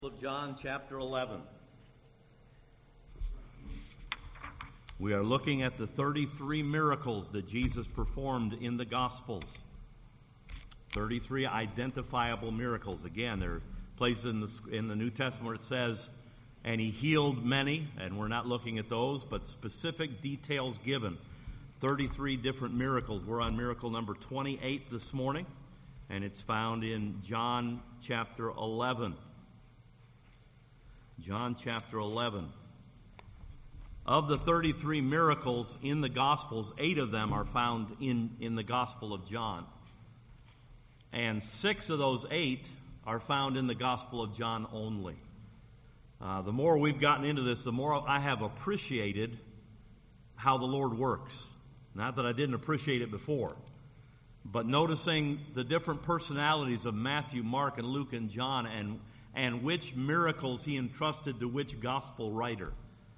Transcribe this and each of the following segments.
Of John chapter 11. We are looking at the 33 miracles that Jesus performed in the Gospels. 33 identifiable miracles. Again, there are places in the New Testament where it says, and he healed many, and we're not looking at those, but specific details given. 33 different miracles. We're on miracle number 28 this morning, and it's found in John chapter 11. John chapter 11. Of the 33 miracles in the Gospels, 8 of them are found in the Gospel of John. And 6 of those 8 are found in the Gospel of John only. The more we've gotten into this, the more I have appreciated how the Lord works. Not that I didn't appreciate it before, but noticing the different personalities of Matthew, Mark, and Luke, and John, and which miracles he entrusted to which gospel writer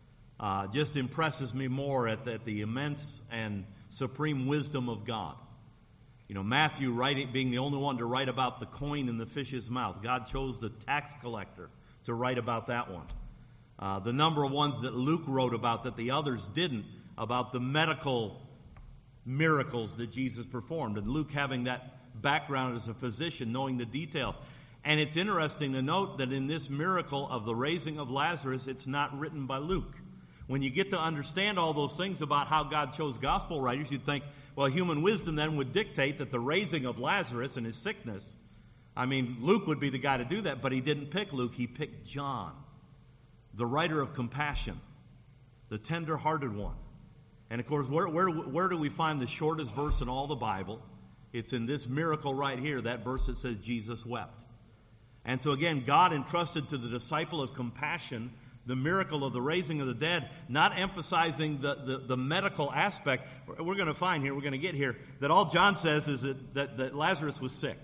just impresses me more at the immense and supreme wisdom of God. You know, Matthew being the only one to write about the coin in the fish's mouth. God chose the tax collector to write about that one. The number of ones that Luke wrote about that the others didn't, about the medical miracles that Jesus performed. And Luke having that background as a physician, knowing the detail. And it's interesting to note that in this miracle of the raising of Lazarus, it's not written by Luke. When you get to understand all those things about how God chose gospel writers, you'd think, well, human wisdom then would dictate that the raising of Lazarus and his sickness, Luke would be the guy to do that, but he didn't pick Luke. He picked John, the writer of compassion, the tender-hearted one. And of course, where do we find the shortest verse in all the Bible? It's in this miracle right here, that verse that says Jesus wept. And so again, God entrusted to the disciple of compassion the miracle of the raising of the dead, not emphasizing the medical aspect. We're going to find here, we're going to get here, that all John says is that Lazarus was sick.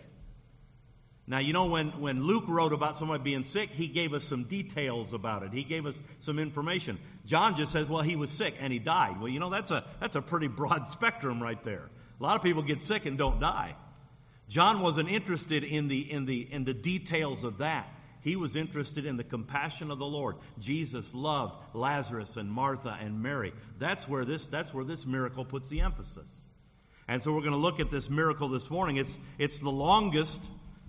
Now, you know, when Luke wrote about somebody being sick, he gave us some details about it. He gave us some information. John just says, well, he was sick and he died. Well, you know, that's a pretty broad spectrum right there. A lot of people get sick and don't die. John wasn't interested in the details of that. He was interested in the compassion of the Lord. Jesus loved Lazarus and Martha and Mary. That's where this miracle puts the emphasis. And so we're going to look at this miracle this morning. It's the longest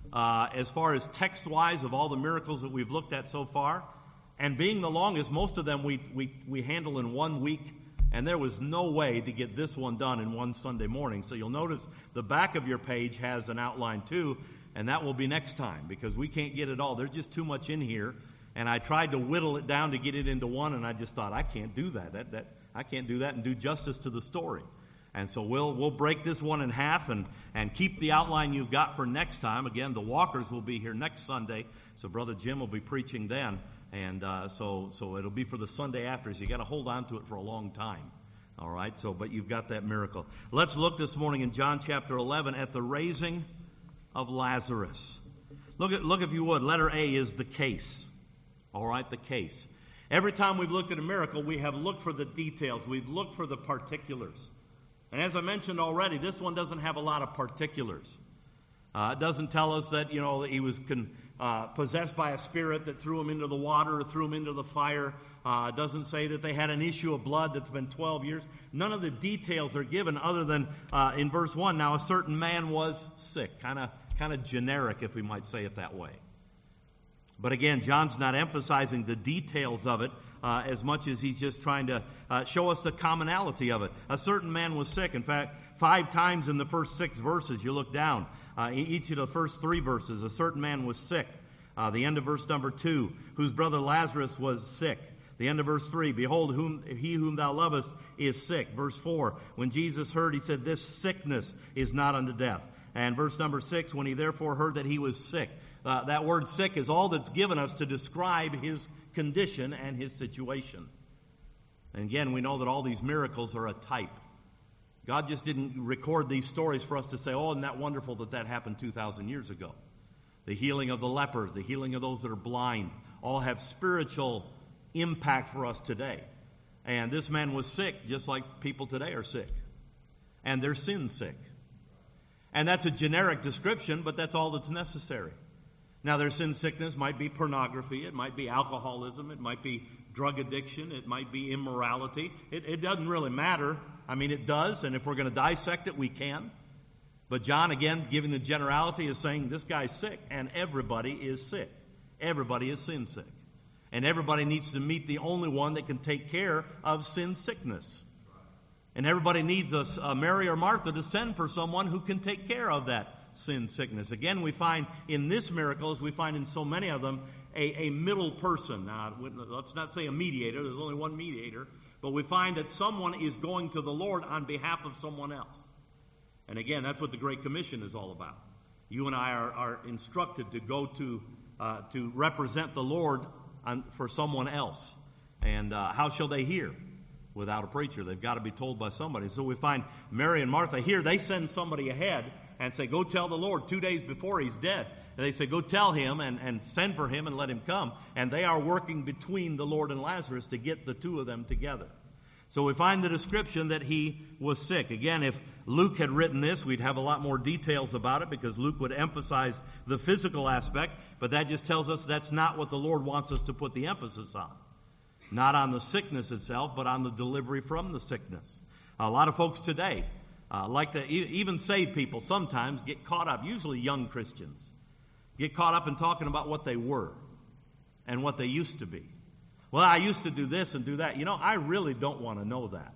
as far as text-wise of all the miracles that we've looked at so far. And being the longest, most of them we handle in 1 week. And there was no way to get this one done in one Sunday morning. So you'll notice the back of your page has an outline too, and that will be next time because we can't get it all. There's just too much in here. And I tried to whittle it down to get it into one, and I just thought, I can't do that. I can't do that and do justice to the story. And so we'll break this one in half and keep the outline you've got for next time. Again, the Walkers will be here next Sunday, so Brother Jim will be preaching then. And so it'll be for the Sunday after, so you got to hold on to it for a long time. All right, but you've got that miracle. Let's look this morning in John chapter 11 at the raising of Lazarus. Look if you would. Letter A is the case. All right, the case. Every time we've looked at a miracle, we have looked for the details. We've looked for the particulars. And as I mentioned already, this one doesn't have a lot of particulars. It doesn't tell us that, you know, that he was possessed by a spirit that threw him into the water or threw him into the fire. It doesn't say that they had an issue of blood that's been 12 years. None of the details are given other than in verse 1, now a certain man was sick. Kind of generic, if we might say it that way. But again, John's not emphasizing the details of it as much as he's just trying to show us the commonality of it. A certain man was sick. In fact, 5 times in the first 6 verses, you look down, each of the first 3 verses, a certain man was sick. The end of verse number 2, whose brother Lazarus was sick. The end of verse 3, behold, he whom thou lovest is sick. Verse 4, when Jesus heard, he said, this sickness is not unto death. And verse number 6, when he therefore heard that he was sick. That word sick is all that's given us to describe his condition and his situation. And again, we know that all these miracles are a type. God just didn't record these stories for us to say, oh, isn't that wonderful that happened 2,000 years ago. The healing of the lepers, the healing of those that are blind, all have spiritual impact for us today. And this man was sick just like people today are sick. And they're sin sick. And that's a generic description, but that's all that's necessary. Now, their sin sickness might be pornography, it might be alcoholism, it might be drug addiction, it might be immorality. It doesn't really matter. I mean, it does, and if we're going to dissect it, we can. But John, again, giving the generality, is saying this guy's sick, and everybody is sick. Everybody is sin sick. And everybody needs to meet the only one that can take care of sin sickness. And everybody needs a Mary or Martha to send for someone who can take care of that sin sickness. Again, we find in this miracle, as we find in so many of them, a middle person. Now, let's not say a mediator. There's only one mediator. But we find that someone is going to the Lord on behalf of someone else. And again, that's what the Great Commission is all about. You and I are instructed to go to represent the Lord for someone else. And how shall they hear? Without a preacher. They've got to be told by somebody. So we find Mary and Martha here. They send somebody ahead and say, go tell the Lord 2 days before he's dead. And they say, go tell him and send for him and let him come. And they are working between the Lord and Lazarus to get the two of them together. So we find the description that he was sick. Again, if Luke had written this, we'd have a lot more details about it because Luke would emphasize the physical aspect. But that just tells us that's not what the Lord wants us to put the emphasis on. Not on the sickness itself, but on the delivery from the sickness. A lot of folks today, like to even saved people sometimes, get caught up, usually young Christians, get caught up in talking about what they were and what they used to be. Well, I used to do this and do that. You know, I really don't want to know that.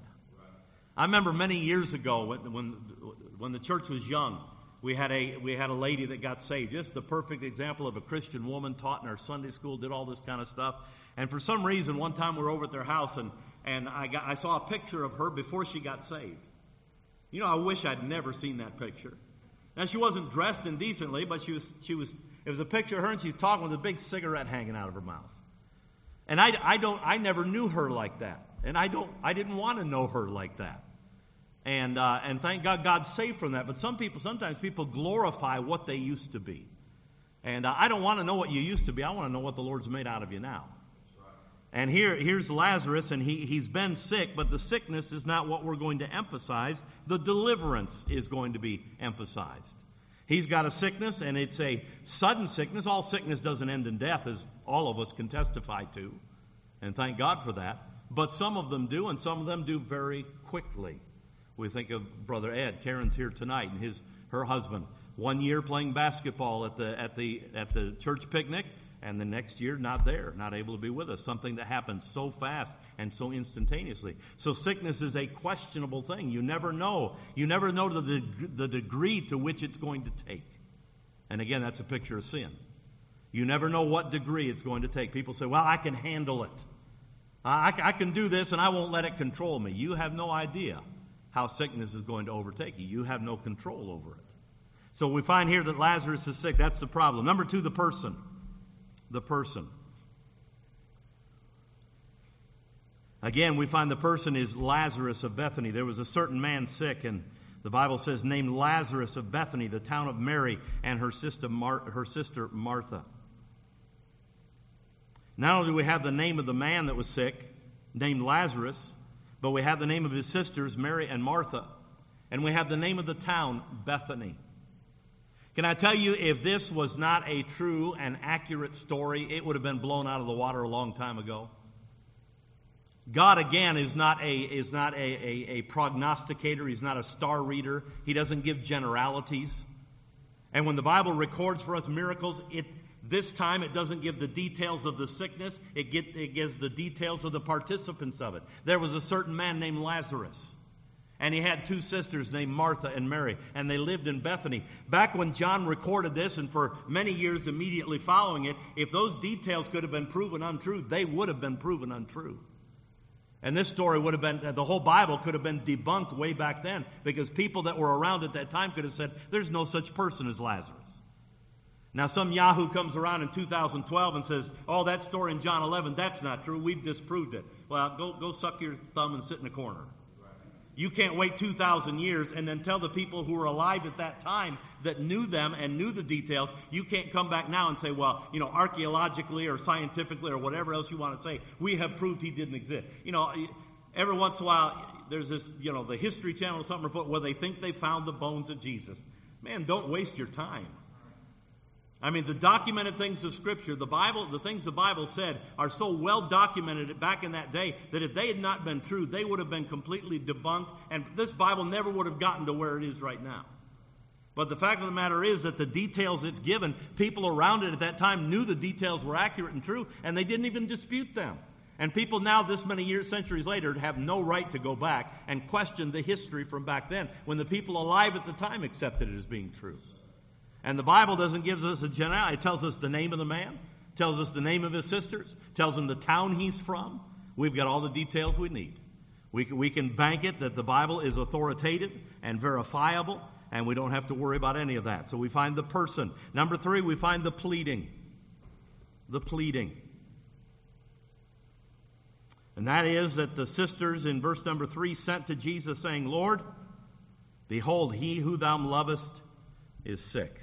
I remember many years ago when the church was young, we had a lady that got saved. Just the perfect example of a Christian woman, taught in our Sunday school, did all this kind of stuff. And for some reason, one time we were over at their house, and I saw a picture of her before she got saved. You know, I wish I'd never seen that picture. Now, she wasn't dressed indecently, but it was a picture of her, and she's talking with a big cigarette hanging out of her mouth. And I never knew her like that. And I didn't want to know her like that. And thank God, God's saved from that. But sometimes people glorify what they used to be. And I don't want to know what you used to be. I want to know what the Lord's made out of you now. And here's Lazarus, and he's been sick, but the sickness is not what we're going to emphasize. The deliverance is going to be emphasized. He's got a sickness, and it's a sudden sickness. All sickness doesn't end in death, as all of us can testify to, and thank God for that. But some of them do, and some of them do very quickly. We think of Brother Ed. Karen's here tonight, and her husband. 1 year playing basketball at the church picnic, and the next year not there, not able to be with us. Something that happens so fast and so instantaneously. So sickness is a questionable thing. You never know. You never know the degree to which it's going to take. And again, that's a picture of sin. You never know what degree it's going to take. People say, well, I can handle it. I can do this and I won't let it control me. You have no idea how sickness is going to overtake you. You have no control over it. So we find here that Lazarus is sick. That's the problem. Number two, the person. The person. Again, we find the person is Lazarus of Bethany. There was a certain man sick, and the Bible says, named Lazarus of Bethany, the town of Mary, and her sister Martha. Not only do we have the name of the man that was sick, named Lazarus, but we have the name of his sisters, Mary and Martha, and we have the name of the town, Bethany. Can I tell you, if this was not a true and accurate story, it would have been blown out of the water a long time ago. God, again, is not a prognosticator. He's not a star reader. He doesn't give generalities. And when the Bible records for us miracles, this time it doesn't give the details of the sickness. It gives the details of the participants of it. There was a certain man named Lazarus. And he had two sisters named Martha and Mary, and they lived in Bethany. Back when John recorded this, and for many years immediately following it, if those details could have been proven untrue, they would have been proven untrue. And this story would have been, the whole Bible could have been debunked way back then, because people that were around at that time could have said, there's no such person as Lazarus. Now some yahoo comes around in 2012 and says, oh, that story in John 11, that's not true, we've disproved it. Well, go suck your thumb and sit in a corner. You can't wait 2,000 years and then tell the people who were alive at that time that knew them and knew the details. You can't come back now and say, well, archaeologically or scientifically or whatever else you want to say, we have proved he didn't exist. Every once in a while, there's this, the History Channel or something report where they think they found the bones of Jesus. Man, don't waste your time. I mean, the documented things of Scripture, the Bible, the things the Bible said are so well documented back in that day that if they had not been true, they would have been completely debunked, and this Bible never would have gotten to where it is right now. But the fact of the matter is that the details it's given, people around it at that time knew the details were accurate and true, and they didn't even dispute them. And people now, this many years, centuries later, have no right to go back and question the history from back then, when the people alive at the time accepted it as being true. And the Bible doesn't give us a generality. It tells us the name of the man, tells us the name of his sisters, tells him the town he's from. We've got all the details we need. We can bank it that the Bible is authoritative and verifiable, and we don't have to worry about any of that. So we find the person. Number 3, we find the pleading. The pleading. And that is that the sisters in verse number 3 sent to Jesus saying, Lord, behold, he who thou lovest is sick.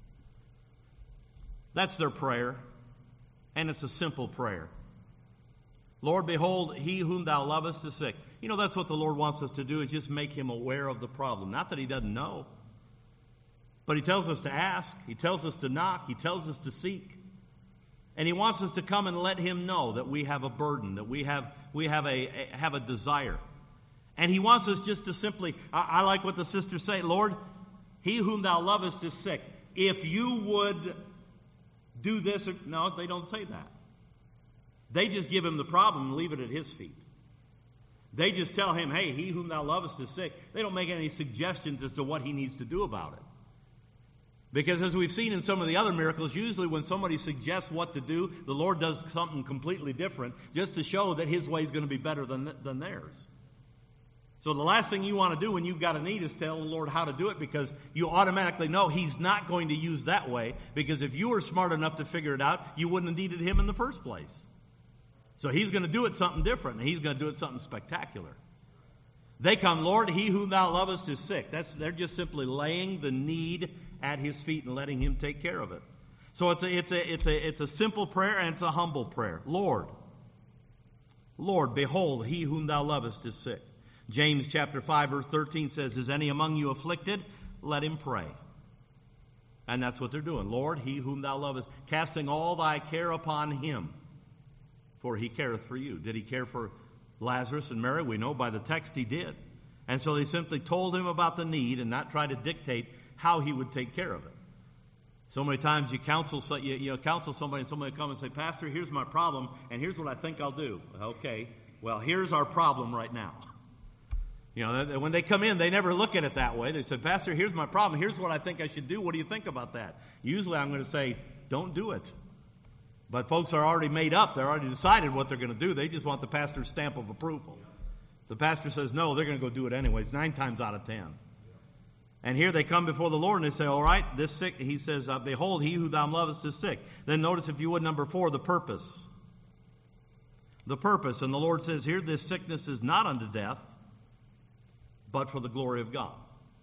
That's their prayer, and it's a simple prayer. Lord, behold, he whom thou lovest is sick. You know, that's what the Lord wants us to do, is just make him aware of the problem. Not that he doesn't know, but he tells us to ask. He tells us to knock. He tells us to seek. And he wants us to come and let him know that we have a burden, that we have a desire. And he wants us just to simply, I like what the sisters say, Lord, he whom thou lovest is sick. If you would do this, no, they don't say that. They just give him the problem and leave it at his feet. They just tell him, hey, he whom thou lovest is sick. They don't make any suggestions as to what he needs to do about it. Because as we've seen in some of the other miracles, usually when somebody suggests what to do, the Lord does something completely different just to show that his way is going to be better than theirs. So the last thing you want to do when you've got a need is tell the Lord how to do it, because you automatically know he's not going to use that way, because if you were smart enough to figure it out, you wouldn't have needed him in the first place. So he's going to do it something different, and he's going to do it something spectacular. They come, Lord, he whom thou lovest is sick. They're just simply laying the need at his feet and letting him take care of it. So it's a simple prayer, and it's a humble prayer. Lord, behold, he whom thou lovest is sick. James chapter 5 verse 13 says, is any among you afflicted? Let him pray. And that's what they're doing. Lord, he whom thou lovest, casting all thy care upon him, for he careth for you. Did he care for Lazarus and Mary? We know by the text he did. And so they simply told him about the need and not try to dictate how he would take care of it. So many times you counsel somebody and somebody will come and say, Pastor, here's my problem, and here's what I think I'll do. Okay, well, here's our problem right now. You know, when they come in, they never look at it that way. They say, Pastor, here's my problem. Here's what I think I should do. What do you think about that? Usually I'm going to say, don't do it. But folks are already made up. They're already decided what they're going to do. They just want the pastor's stamp of approval. The pastor says, no, they're going to go do it anyways, 9 times out of 10. And here they come before the Lord and they say, all right, this sick, he says, behold, he who thou lovest is sick. Then notice, if you would, number 4, the purpose. The purpose. And the Lord says here, this sickness is not unto death, but for the glory of God.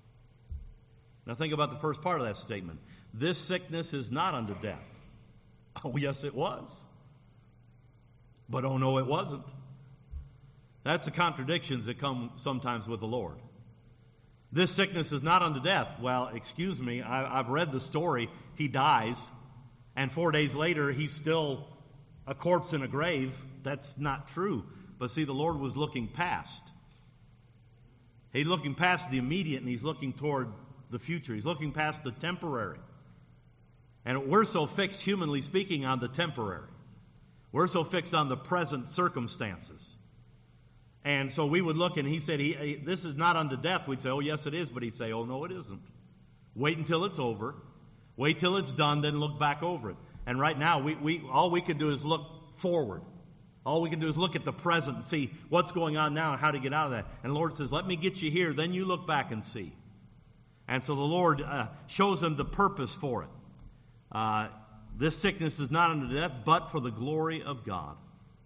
Now think about the first part of that statement. This sickness is not unto death. Oh, yes, it was. But oh, no, it wasn't. That's the contradictions that come sometimes with the Lord. This sickness is not unto death. Well, excuse me, I've read the story. He dies, and 4 days later, he's still a corpse in a grave. That's not true. But see, the Lord was looking past. He's looking past the immediate, and he's looking toward the future. He's looking past the temporary. And we're so fixed, humanly speaking, on the temporary. We're so fixed on the present circumstances. And so we would look, and he said, this is not unto death. We'd say, oh, yes, it is. But he'd say, oh, no, it isn't. Wait until it's over. Wait till it's done, then look back over it. And right now, all we can do is look forward. All we can do is look at the present and see what's going on now and how to get out of that. And the Lord says, let me get you here, then you look back and see. And so the Lord shows them the purpose for it. This sickness is not unto death, but for the glory of God.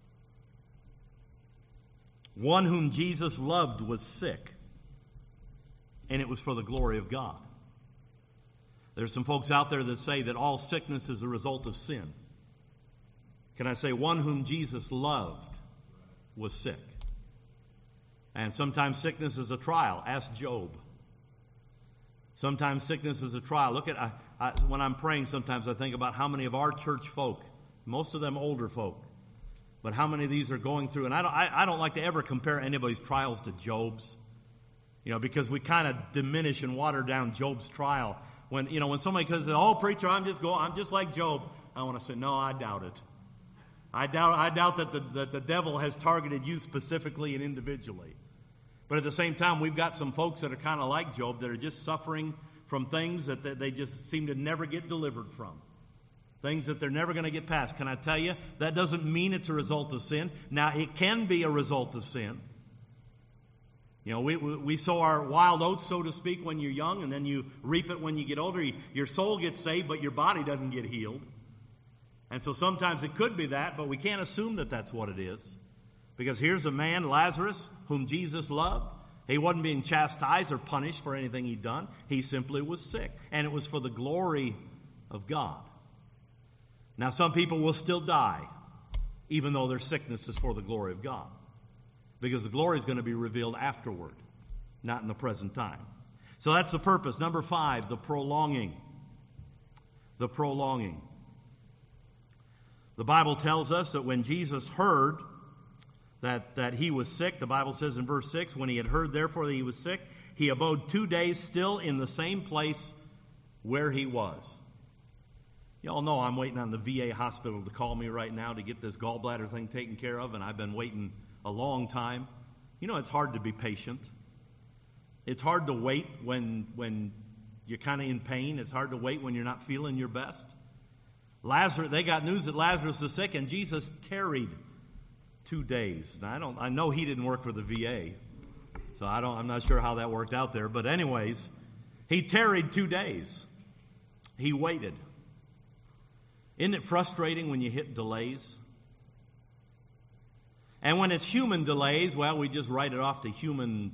One whom Jesus loved was sick, and it was for the glory of God. There's some folks out there that say that all sickness is a result of sin. Can I say one whom Jesus loved was sick? And sometimes sickness is a trial. Ask Job. Sometimes sickness is a trial. Look at, when I'm praying sometimes I think about how many of our church folk, most of them older folk, but how many of these are going through, and I don't like to ever compare anybody's trials to Job's, because we kind of diminish and water down Job's trial. When somebody says, "Oh, preacher, I'm just like Job," I want to say, no, I doubt it. I doubt that the devil has targeted you specifically and individually. But at the same time, we've got some folks that are kind of like Job that are just suffering from things that they just seem to never get delivered from. Things that they're never going to get past. Can I tell you, that doesn't mean it's a result of sin. Now, it can be a result of sin. We sow our wild oats, so to speak, when you're young, and then you reap it when you get older. Your soul gets saved, but your body doesn't get healed. And so sometimes it could be that, but we can't assume that that's what it is. Because here's a man, Lazarus, whom Jesus loved. He wasn't being chastised or punished for anything he'd done. He simply was sick. And it was for the glory of God. Now, some people will still die, even though their sickness is for the glory of God. Because the glory is going to be revealed afterward, not in the present time. So that's the purpose. Number 5, the prolonging. The prolonging. The Bible tells us that when Jesus heard that he was sick, the Bible says in verse 6, when he had heard therefore that he was sick, he abode 2 days still in the same place where he was. Y'all know I'm waiting on the VA hospital to call me right now to get this gallbladder thing taken care of, and I've been waiting a long time. It's hard to be patient. It's hard to wait when you're kind of in pain. It's hard to wait when you're not feeling your best. They got news that Lazarus was sick, and Jesus tarried 2 days. Now, I know he didn't work for the VA, so I'm not sure how that worked out there. But anyways, he tarried 2 days. He waited. Isn't it frustrating when you hit delays? And when it's human delays, well, we just write it off to human.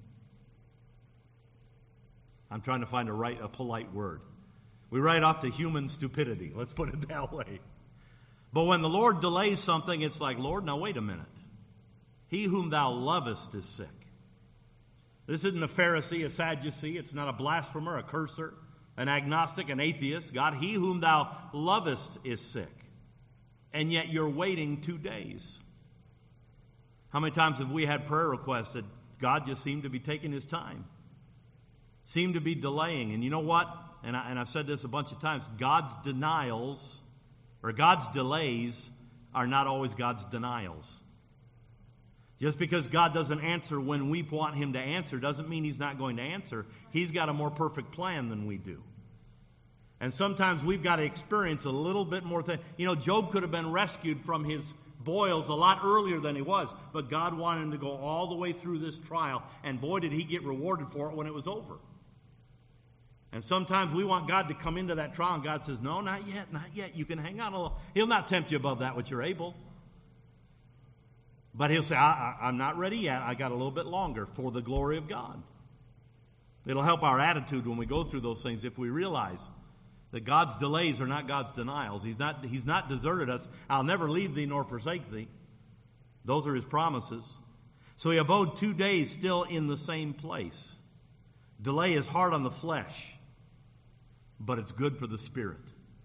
I'm trying to find a polite word. We write off to human stupidity. Let's put it that way. But when the Lord delays something, it's like, Lord, now wait a minute. He whom thou lovest is sick. This isn't a Pharisee, a Sadducee. It's not a blasphemer, a curser, an agnostic, an atheist. God, he whom thou lovest is sick. And yet you're waiting 2 days. How many times have we had prayer requests that God just seemed to be taking his time? Seemed to be delaying. And you know what? And I've said this a bunch of times. God's denials, or God's delays, are not always God's denials. Just because God doesn't answer when we want him to answer doesn't mean he's not going to answer. He's got a more perfect plan than we do. And sometimes we've got to experience a little bit more thing. Job could have been rescued from his boils a lot earlier than he was, but God wanted him to go all the way through this trial, and boy, did he get rewarded for it when it was over. And sometimes we want God to come into that trial, and God says, no, not yet, not yet. You can hang on a little. He'll not tempt you above that which you're able. But he'll say, I'm not ready yet. I got a little bit longer for the glory of God. It'll help our attitude when we go through those things if we realize that God's delays are not God's denials. He's not deserted us. I'll never leave thee nor forsake thee. Those are his promises. So he abode 2 days still in the same place. Delay is hard on the flesh, but it's good for the spirit.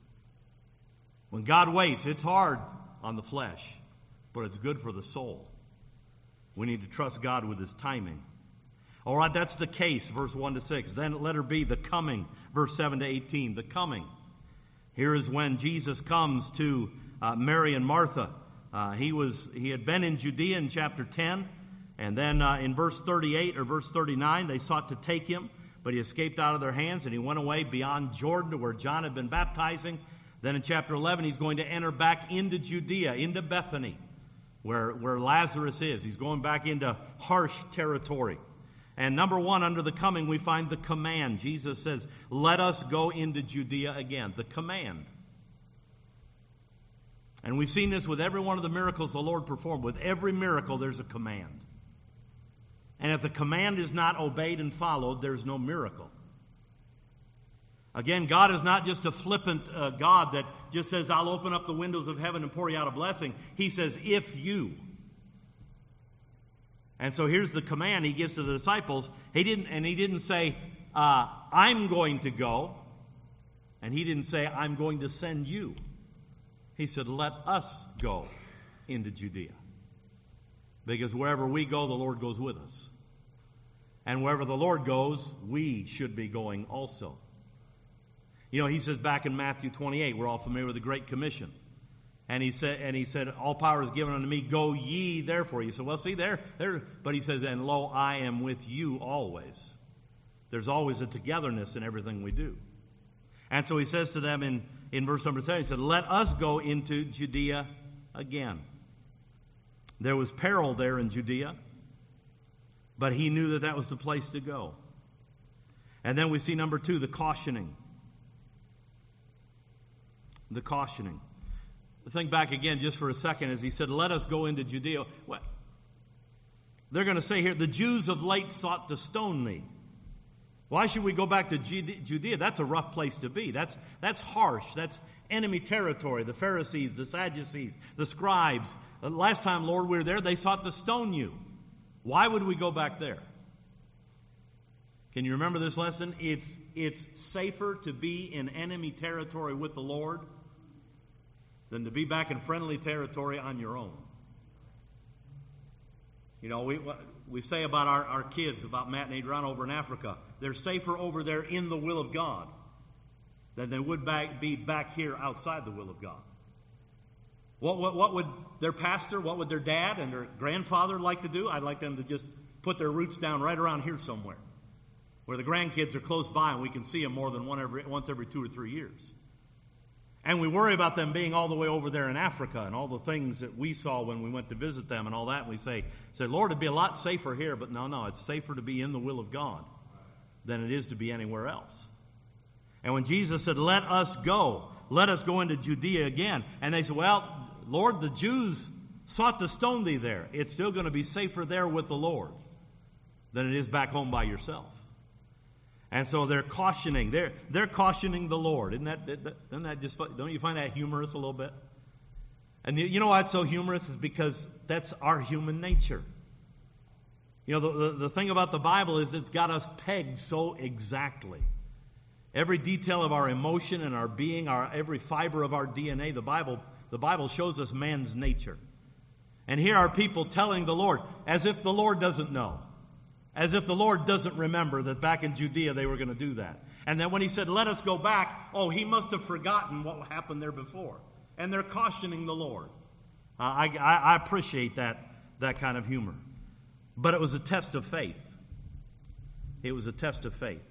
When God waits, it's hard on the flesh, but it's good for the soul. We need to trust God with his timing. All right, that's the case, verse 1 to 6. Then letter B, the coming, verse 7 to 18, the coming. Here is when Jesus comes to Mary and Martha. He had been in Judea in chapter 10, and then in verse 38 or verse 39, they sought to take him, but he escaped out of their hands, and he went away beyond Jordan to where John had been baptizing. Then in chapter 11, he's going to enter back into Judea, into Bethany, where Lazarus is. He's going back into harsh territory. And number 1, under the coming, we find the command. Jesus says, let us go into Judea again. The command. And we've seen this with every one of the miracles the Lord performed. With every miracle, there's a command. And if the command is not obeyed and followed, there's no miracle. Again, God is not just a flippant God that just says, I'll open up the windows of heaven and pour you out a blessing. He says, if you. And so here's the command he gives to the disciples. He didn't say, I'm going to go. And he didn't say, I'm going to send you. He said, let us go into Judea. Because wherever we go, the Lord goes with us. And wherever the Lord goes, we should be going also. You know, he says back in Matthew 28, we're all familiar with the Great Commission. And he said, all power is given unto me, go ye therefore. You said, well, see, there. But he says, and lo, I am with you always. There's always a togetherness in everything we do. And so he says to them in verse number 7, he said, let us go into Judea again. There was peril there in Judea, but he knew that was the place to go. And then we see number 2, the cautioning. The cautioning. Think back again just for a second as he said, let us go into Judea. What? They're going to say here, the Jews of late sought to stone thee. Why should we go back to Judea? That's a rough place to be. That's harsh. That's enemy territory. The Pharisees, the Sadducees, the scribes. The last time, Lord, we were there, they sought to stone you. Why would we go back there? Can you remember this lesson? It's safer to be in enemy territory with the Lord than to be back in friendly territory on your own. You know, we say about our kids, about Matt and Adriana over in Africa, they're safer over there in the will of God than they would be back here outside the will of God. What would their pastor, what would their dad and their grandfather like to do? I'd like them to just put their roots down right around here somewhere, where the grandkids are close by and we can see them more than once every 2 or 3 years. And we worry about them being all the way over there in Africa and all the things that we saw when we went to visit them and all that. And we say, Lord, it'd be a lot safer here. But no, it's safer to be in the will of God than it is to be anywhere else. And when Jesus said, let us go into Judea again. And they said, well, Lord, the Jews sought to stone thee there. It's still going to be safer there with the Lord than it is back home by yourself. And so they're cautioning. They're cautioning the Lord. Isn't that just fun? Don't you find that humorous a little bit? And you know why it's so humorous is because that's our human nature. You know, the thing about the Bible is it's got us pegged so exactly. Every detail of our emotion and our being, every fiber of our DNA, the Bible shows us man's nature. And here are people telling the Lord, as if the Lord doesn't know. As if the Lord doesn't remember that back in Judea they were going to do that. And then when he said, let us go back, he must have forgotten what happened there before. And they're cautioning the Lord. I appreciate that kind of humor. But it was a test of faith. It was a test of faith.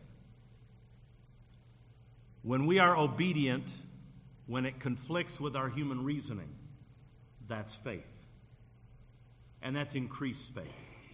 When we are obedient, when it conflicts with our human reasoning, that's faith. And that's increased faith.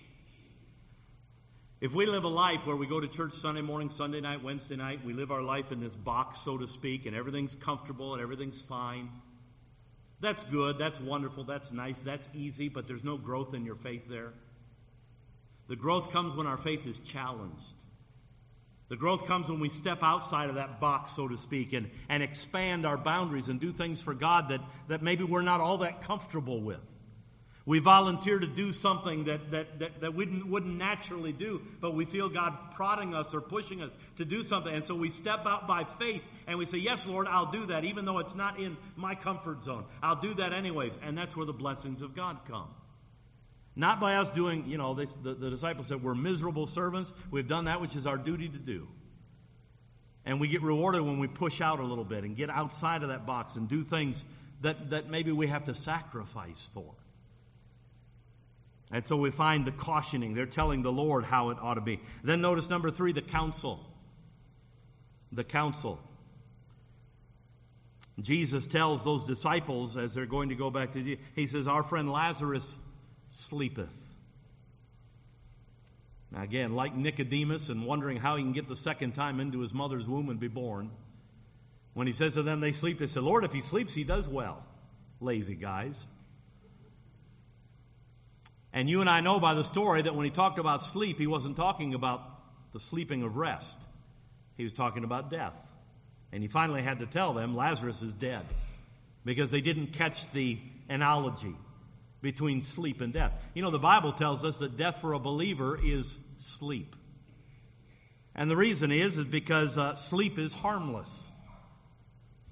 If we live a life where we go to church Sunday morning, Sunday night, Wednesday night, we live our life in this box, so to speak, and everything's comfortable and everything's fine, that's good, that's wonderful, that's nice, that's easy, but there's no growth in your faith there. The growth comes when our faith is challenged. The growth comes when we step outside of that box, so to speak, and expand our boundaries and do things for God that maybe we're not all that comfortable with. We volunteer to do something that we wouldn't naturally do, but we feel God prodding us or pushing us to do something. And so we step out by faith and we say, yes, Lord, I'll do that, even though it's not in my comfort zone. I'll do that anyways. And that's where the blessings of God come. Not by us doing, the disciples said, we're miserable servants. We've done that which is our duty to do. And we get rewarded when we push out a little bit and get outside of that box and do things that maybe we have to sacrifice for. And so we find the cautioning. They're telling the Lord how it ought to be. Then notice number 3, the counsel. The counsel. Jesus tells those disciples as they're going to go back to Jesus, he says, our friend Lazarus sleepeth. Now again, like Nicodemus and wondering how he can get the second time into his mother's womb and be born. When he says to them they sleep, they say, Lord, if he sleeps, he does well. Lazy guys. And you and I know by the story that when he talked about sleep, he wasn't talking about the sleeping of rest. He was talking about death. And he finally had to tell them Lazarus is dead because they didn't catch the analogy between sleep and death. You know, the Bible tells us that death for a believer is sleep. And the reason is because sleep is harmless.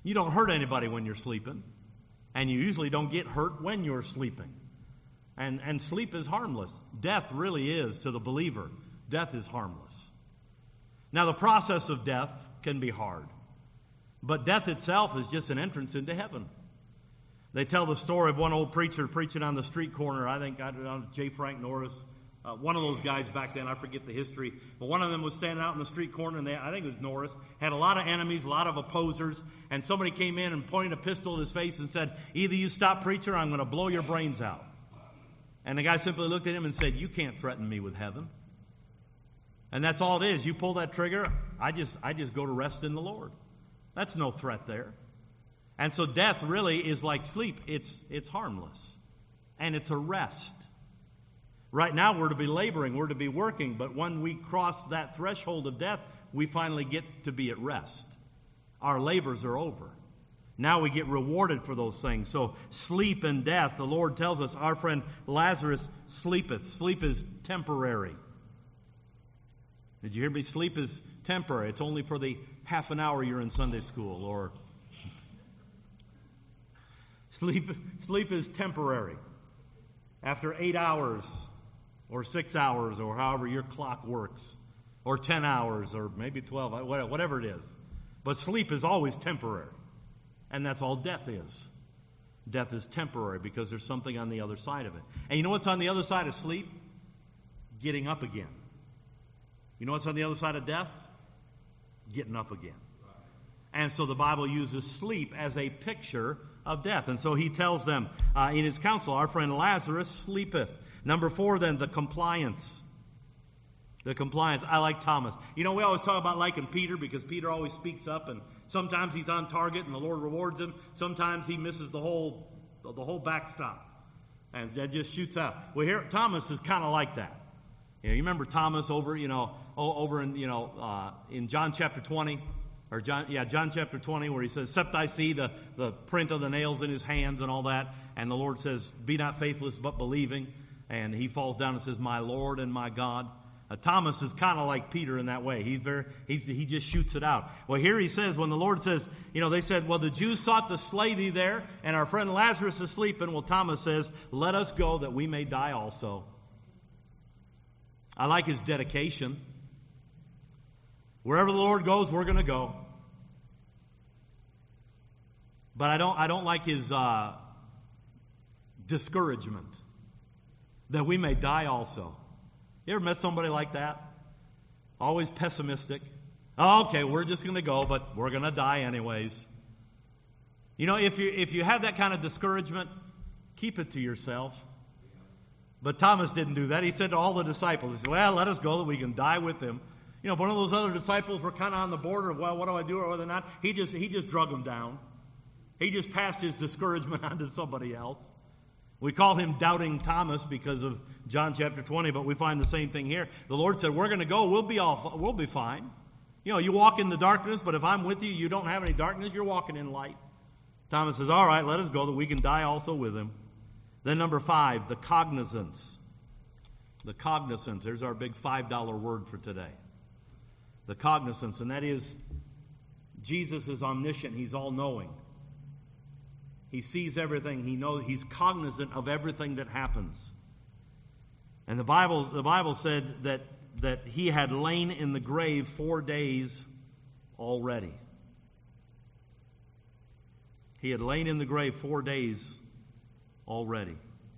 You don't hurt anybody when you're sleeping, and you usually don't get hurt when you're sleeping. And sleep is harmless. Death really is, to the believer, death is harmless. Now, the process of death can be hard, but death itself is just an entrance into heaven. They tell the story of one old preacher preaching on the street corner. I don't know, J. Frank Norris, one of those guys back then. I forget the history. But one of them was standing out in the street corner, and I think it was Norris, had a lot of enemies, a lot of opposers. And somebody came in and pointed a pistol at his face and said, either you stop preaching or I'm going to blow your brains out. And the guy simply looked at him and said, you can't threaten me with heaven. And that's all it is. You pull that trigger, I just go to rest in the Lord. That's no threat there. And so death really is like sleep. It's harmless. And it's a rest. Right now we're to be laboring, we're to be working, but when we cross that threshold of death, we finally get to be at rest. Our labors are over. Now we get rewarded for those things. So sleep and death, the Lord tells us, our friend Lazarus sleepeth. Sleep is temporary. Did you hear me? Sleep is temporary. It's only for the half an hour you're in Sunday school. Or sleep is temporary. After 8 hours or 6 hours or however your clock works, or 10 hours or maybe 12, whatever it is. But sleep is always temporary. And that's all death is. Death is temporary because there's something on the other side of it. And you know what's on the other side of sleep? Getting up again. You know what's on the other side of death? Getting up again. And so the Bible uses sleep as a picture of death. And so he tells them in his counsel, our friend Lazarus sleepeth. Number 4 then, the compliance. The compliance. I like Thomas. You know, we always talk about liking Peter because Peter always speaks up, and sometimes he's on target and the Lord rewards him. Sometimes he misses the whole backstop and just shoots out. Well, here Thomas is kind of like that. You remember Thomas over in John chapter 20, John chapter 20, where he says, "Except I see the print of the nails in his hands and all that," and the Lord says, "Be not faithless, but believing." And he falls down and says, "My Lord and my God." Thomas is kind of like Peter in that way. He just shoots it out. Well, here he says, when the Lord says, they said, "Well, the Jews sought to slay thee there, and our friend Lazarus is sleeping." Well, Thomas says, "Let us go that we may die also." I like his dedication. Wherever the Lord goes, we're going to go. But I don't like his discouragement that we may die also. You ever met somebody like that? Always pessimistic. Oh, okay, we're just going to go, but we're going to die anyways. If you have that kind of discouragement, keep it to yourself. But Thomas didn't do that. He said to all the disciples, he said, "Well, let us go that we can die with him." If one of those other disciples were kind of on the border of, well, what do I do or whether or not, he just drug them down. He just passed his discouragement on to somebody else. We call him Doubting Thomas because of John chapter 20, but we find the same thing here. The Lord said, "We're going to go. We'll be fine." You walk in the darkness, but if I'm with you, you don't have any darkness. You're walking in light. Thomas says, "All right, let us go that we can die also with him." Then number 5, the cognizance. The cognizance. There's our big $5 word for today. The cognizance, and that is Jesus is omniscient. He's all-knowing. He sees everything. He knows. He's cognizant of everything that happens. And the Bible said that he had lain in the grave 4 days already. He had lain in the grave 4 days already.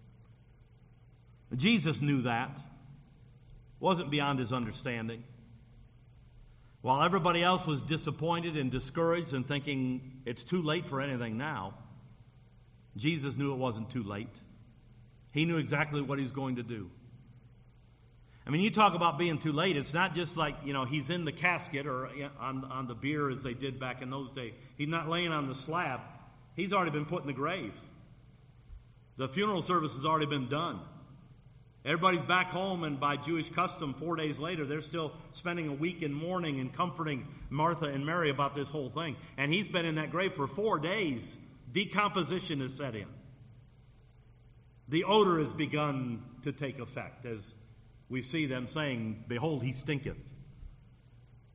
Jesus knew that. It wasn't beyond his understanding. While everybody else was disappointed and discouraged and thinking it's too late for anything now, Jesus knew it wasn't too late. He knew exactly what he's going to do. I mean, you talk about being too late. It's not just like, he's in the casket or on the bier as they did back in those days. He's not laying on the slab. He's already been put in the grave. The funeral service has already been done. Everybody's back home, and by Jewish custom, 4 days later, they're still spending a week in mourning and comforting Martha and Mary about this whole thing. And he's been in that grave for 4 days. Decomposition has set in. The odor has begun to take effect as we see them saying, "Behold, he stinketh."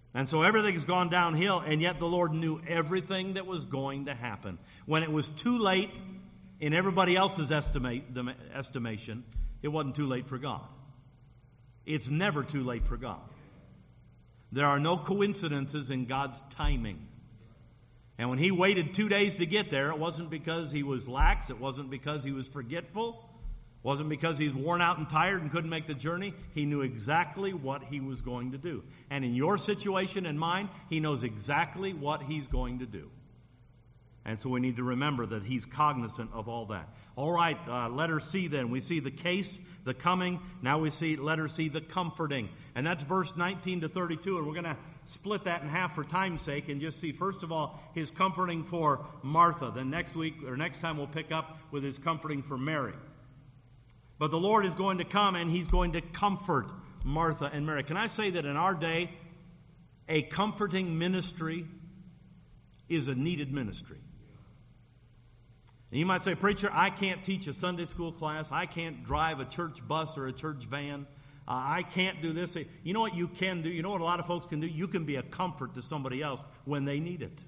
And so everything's gone downhill, and yet the Lord knew everything that was going to happen. When it was too late in everybody else's estimation, it wasn't too late for God. It's never too late for God. There are no coincidences in God's timing. And when he waited 2 days to get there, it wasn't because he was lax. It wasn't because he was forgetful. It wasn't because he was worn out and tired and couldn't make the journey. He knew exactly what he was going to do. And in your situation and mine, he knows exactly what he's going to do. And so we need to remember that he's cognizant of all that. All right, letter C then. We see the case, the coming. Now we see letter C, the comforting. And that's verse 19 to 32. And we're going to split that in half for time's sake and just see, first of all, his comforting for Martha. Then next week or next time we'll pick up with his comforting for Mary. But the Lord is going to come and he's going to comfort Martha and Mary. Can I say that in our day, a comforting ministry is a needed ministry? And you might say, preacher, I can't teach a Sunday school class. I can't drive a church bus or a church van. I can't do this. You know what you can do? You know what a lot of folks can do? You can be a comfort to somebody else when they need it.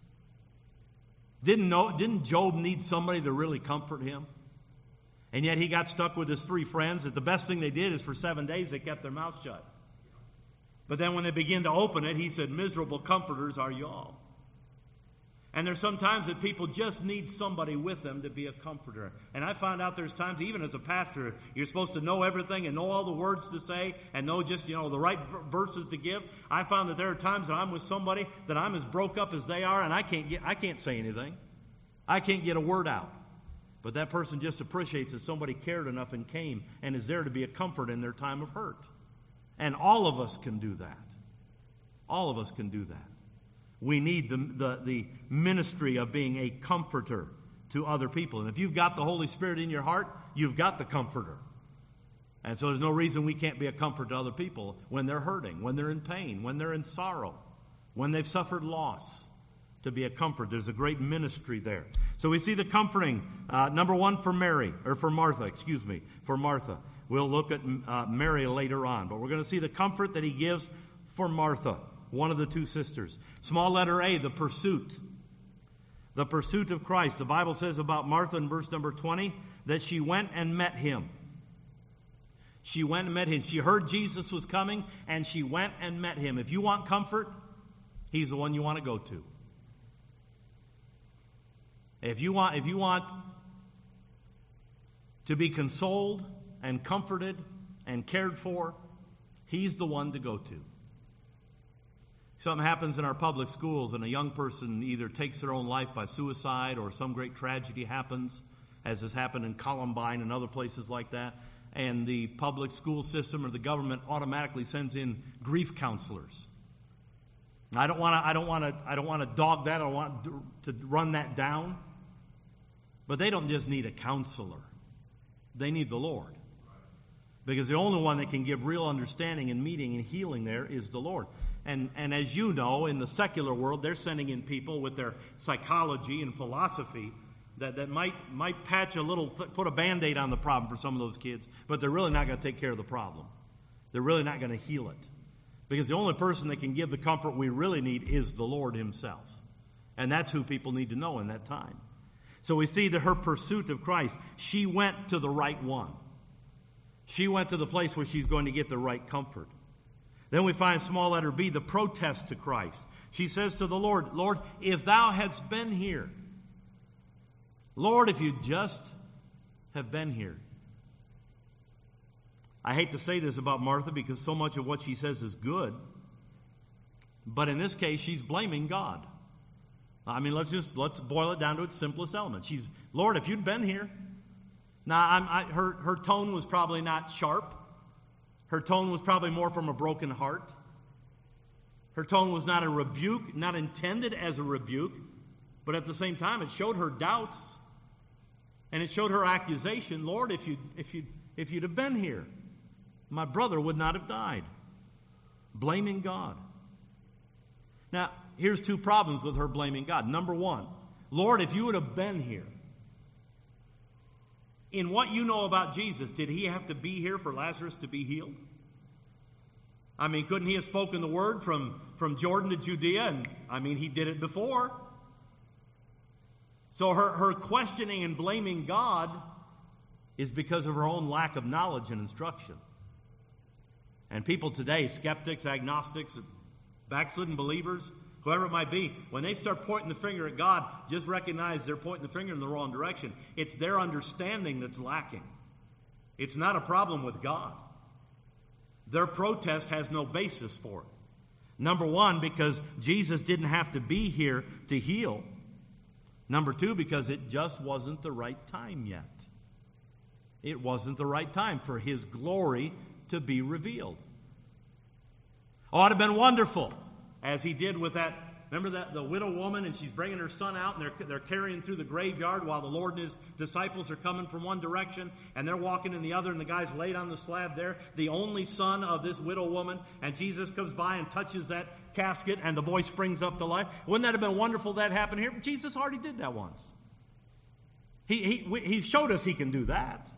Didn't Job need somebody to really comfort him? And yet he got stuck with his 3 friends that the best thing they did is for 7 days they kept their mouth shut. But then when they began to open it, he said, miserable comforters are you all. And there's sometimes that people just need somebody with them to be a comforter. And I found out there's times, even as a pastor, you're supposed to know everything and know all the words to say and know just, the right verses to give. I found that there are times that I'm with somebody that I'm as broke up as they are, and I can't say anything. I can't get a word out. But that person just appreciates that somebody cared enough and came and is there to be a comfort in their time of hurt. And all of us can do that. All of us can do that. We need the ministry of being a comforter to other people. And if you've got the Holy Spirit in your heart, you've got the comforter. And so there's no reason we can't be a comfort to other people when they're hurting, when they're in pain, when they're in sorrow, when they've suffered loss. To be a comfort. There's a great ministry there. So we see the comforting, number one for Martha. We'll look at Mary later on. But we're going to see the comfort that he gives for Martha, one of the 2 sisters. Small letter A, the pursuit. The pursuit of Christ. The Bible says about Martha in verse number 20 that she went and met him. She went and met him. She heard Jesus was coming and she went and met him. If you want comfort, he's the one you want to go to. If you want to be consoled and comforted and cared for, he's the one to go to. Something happens in our public schools and a young person either takes their own life by suicide or some great tragedy happens, as has happened in Columbine and other places like that, and the public school system or the government automatically sends in grief counselors. I don't want to dog that. I don't want to run that down. But they don't just need a counselor. They need the Lord. Because the only one that can give real understanding and meaning and healing there is the Lord. And as you know, in the secular world, they're sending in people with their psychology and philosophy that might patch a little, put a Band-Aid on the problem for some of those kids, but they're really not going to take care of the problem. They're really not going to heal it. Because the only person that can give the comfort we really need is the Lord himself. And that's who people need to know in that time. So we see that her pursuit of Christ, she went to the right one. She went to the place where she's going to get the right comfort. Then we find small letter B, the protest to Christ. She says to the Lord, Lord, if thou hadst been here. Lord, if you just have been here. I hate to say this about Martha because so much of what she says is good. But in this case, she's blaming God. I mean, let's boil it down to its simplest element. Lord, if you'd been here. Now, her tone was probably not sharp. Her tone was probably more from a broken heart. Her tone was not a rebuke, not intended as a rebuke, but at the same time, it showed her doubts, and it showed her accusation. Lord, if you'd have been here, my brother would not have died. Blaming God. Now, here's 2 problems with her blaming God. Number 1, Lord, if you would have been here. In what you know about Jesus, did he have to be here for Lazarus to be healed? I mean, couldn't he have spoken the word from Jordan to Judea? And, I mean, he did it before. So her questioning and blaming God is because of her own lack of knowledge and instruction. And people today, skeptics, agnostics, backslidden believers, whoever it might be, when they start pointing the finger at God, just recognize they're pointing the finger in the wrong direction. It's their understanding that's lacking. It's not a problem with God. Their protest has no basis for it. Number one, because Jesus didn't have to be here to heal. Number two, because it just wasn't the right time yet. It wasn't the right time for His glory to be revealed. Oh, it would have been wonderful, as He did with that. Remember that the widow woman, and she's bringing her son out, and they're carrying through the graveyard while the Lord and His disciples are coming from one direction, and they're walking in the other, and the guy's laid on the slab there, the only son of this widow woman, and Jesus comes by and touches that casket, and the boy springs up to life. Wouldn't that have been wonderful that happened here? Jesus already did that once. He showed us He can do that.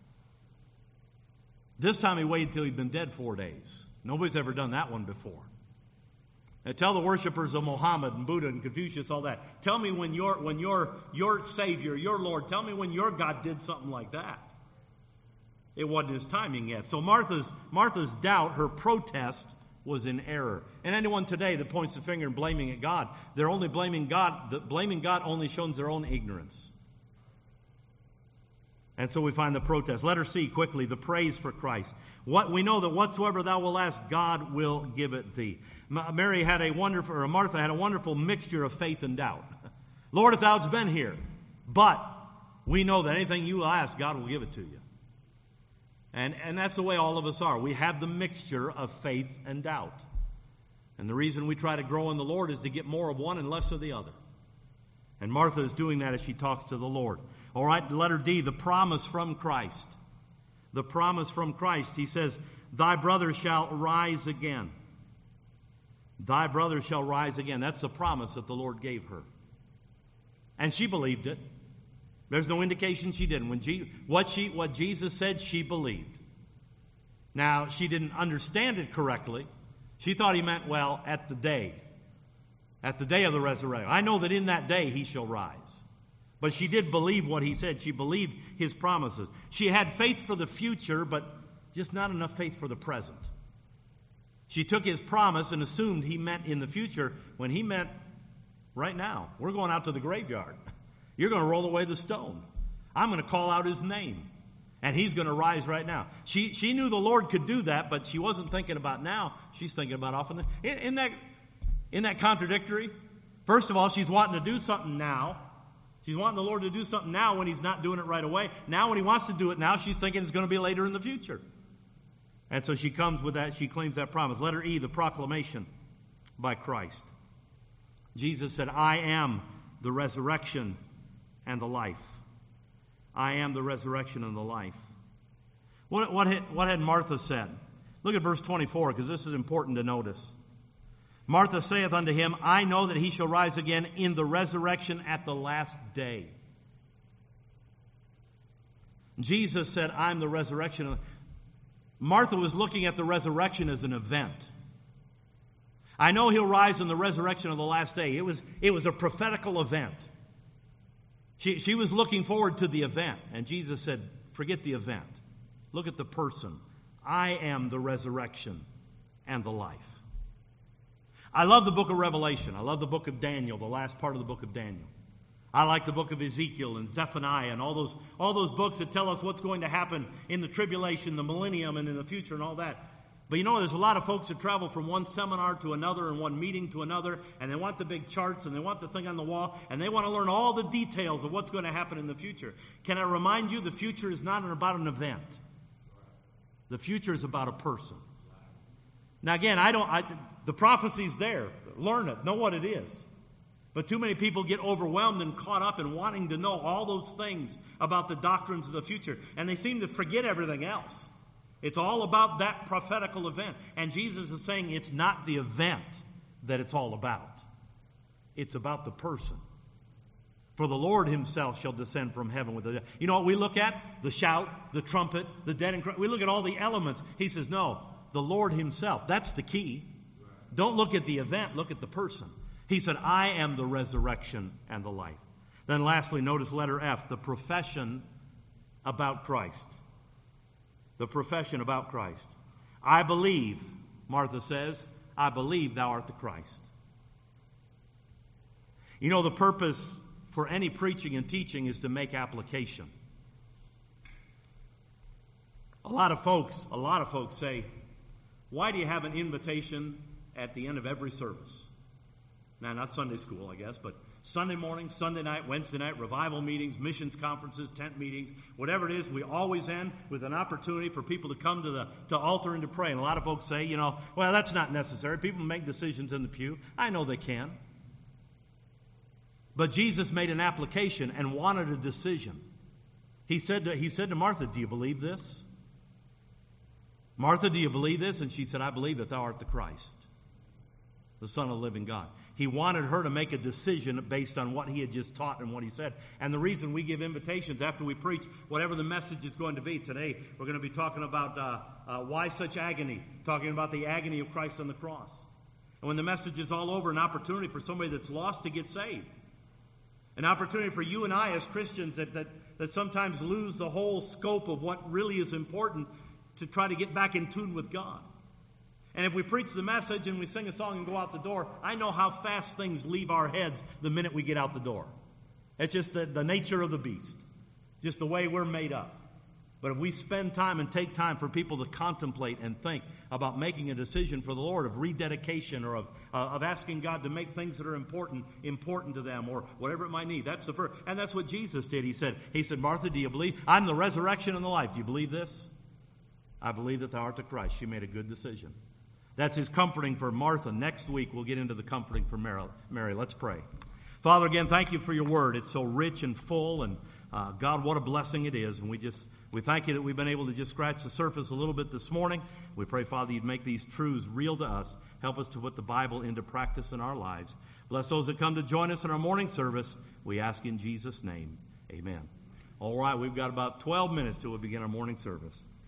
This time He waited till He'd been dead 4 days. Nobody's ever done that one before. Now tell the worshipers of Muhammad and Buddha and Confucius, all that. Tell me when your Savior, your Lord, tell me when your God did something like that. It wasn't His timing yet. So Martha's doubt, her protest, was in error. And anyone today that points the finger and blaming at God, they're only blaming God. Blaming God only shows their own ignorance. And so we find the protest. Letter C, quickly, the praise for Christ. What we know that whatsoever thou wilt ask, God will give it thee. Martha had a wonderful mixture of faith and doubt. Lord, if thou hadst been here. But we know that anything you ask, God will give it to you. And that's the way all of us are. We have the mixture of faith and doubt. And the reason we try to grow in the Lord is to get more of one and less of the other. And Martha is doing that as she talks to the Lord. All right, letter D, the promise from Christ. The promise from Christ. He says, thy brother shall rise again. Thy brother shall rise again. That's the promise that the Lord gave her. And she believed it. There's no indication she didn't. What Jesus said, she believed. Now, she didn't understand it correctly. She thought He meant, well, at the day of the resurrection. I know that in that day He shall rise. But she did believe what He said. She believed His promises. She had faith for the future, but just not enough faith for the present. She took His promise and assumed He meant in the future when He meant right now. We're going out to the graveyard. You're going to roll away the stone. I'm going to call out His name. And He's going to rise right now. She knew the Lord could do that, but she wasn't thinking about now. She's thinking about often. Isn't that contradictory? First of all, she's wanting to do something now. She's wanting the Lord to do something now when He's not doing it right away. Now when He wants to do it now, she's thinking it's going to be later in the future. And so she comes with that. She claims that promise. Letter E, the proclamation by Christ. Jesus said, I am the resurrection and the life. I am the resurrection and the life. What had Martha said? Look at verse 24, because this is important to notice. Martha saith unto Him, I know that He shall rise again in the resurrection at the last day. Jesus said, I'm the resurrection. Martha was looking at the resurrection as an event. I know He'll rise in the resurrection of the last day. It was a prophetical event. She was looking forward to the event. And Jesus said, forget the event. Look at the person. I am the resurrection and the life. I love the book of Revelation. I love the book of Daniel, the last part of the book of Daniel. I like the book of Ezekiel and Zephaniah and all those books that tell us what's going to happen in the tribulation, the millennium, and in the future and all that. But you know, there's a lot of folks that travel from one seminar to another and one meeting to another, and they want the big charts and they want the thing on the wall, and they want to learn all the details of what's going to happen in the future. Can I remind you, the future is not about an event. The future is about a person. Now again, the prophecy's there. Learn it. Know what it is. But too many people get overwhelmed and caught up in wanting to know all those things about the doctrines of the future. And they seem to forget everything else. It's all about that prophetical event. And Jesus is saying it's not the event that it's all about. It's about the person. For the Lord Himself shall descend from heaven with you know what we look at? The shout, the trumpet, the dead and we look at all the elements. He says, no, the Lord himself. That's the key. Don't look at the event, look at the person. He said, I am the resurrection and the life. Then lastly, notice letter F, the profession about Christ. The profession about Christ. I believe, Martha says, I believe thou art the Christ. You know, the purpose for any preaching and teaching is to make application. A lot of folks say, why do you have an invitation at the end of every service? Now, not Sunday school, I guess, but Sunday morning, Sunday night, Wednesday night, revival meetings, missions conferences, tent meetings, whatever it is, we always end with an opportunity for people to come to the altar and to pray. And a lot of folks say, well, that's not necessary. People make decisions in the pew. I know they can. But Jesus made an application and wanted a decision. He said to Martha, do you believe this? Martha, do you believe this? And she said, I believe that thou art the Christ, the Son of the living God. He wanted her to make a decision based on what he had just taught and what he said. And the reason we give invitations after we preach, whatever the message is going to be. Today, we're going to be talking about why such agony, talking about the agony of Christ on the cross. And when the message is all over, an opportunity for somebody that's lost to get saved. An opportunity for you and I as Christians that sometimes lose the whole scope of what really is important to try to get back in tune with God. And if we preach the message and we sing a song and go out the door, I know how fast things leave our heads the minute we get out the door. It's just the nature of the beast, just the way we're made up. But if we spend time and take time for people to contemplate and think about making a decision for the Lord, of rededication or of asking God to make things that are important to them, or whatever it might need, and that's what Jesus did. He said, Martha, do you believe? I'm the resurrection and the life. Do you believe this? I believe that thou art the Christ. She made a good decision. That's his comforting for Martha. Next week, we'll get into the comforting for Mary. Let's pray. Father, again, thank you for your word. It's so rich and full, and God, what a blessing it is. And we thank you that we've been able to just scratch the surface a little bit this morning. We pray, Father, you'd make these truths real to us. Help us to put the Bible into practice in our lives. Bless those that come to join us in our morning service. We ask in Jesus' name. Amen. All right, we've got about 12 minutes till we begin our morning service.